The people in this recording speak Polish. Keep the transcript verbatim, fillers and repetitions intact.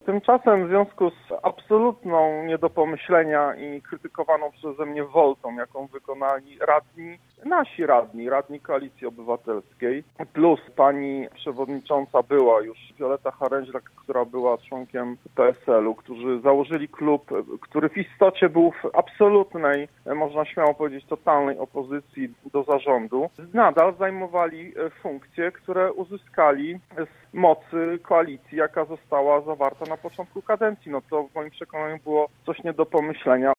Tymczasem w związku z absolutną nie do pomyślenia i krytykowaną przeze mnie woltą, jaką wykonali radni, nasi radni, radni Koalicji Obywatelskiej, plus pani przewodnicząca była już Wioletta Haręźlak, która była członkiem P S L u, którzy założyli klub, który w istocie był w absolutnej, można śmiało powiedzieć, totalnej opozycji do zarządu, nadal zajmowali funkcje, które uzyskali z mocy koalicji, jaka została zawarta na początku kadencji. No to w moim przekonaniu było coś nie do pomyślenia.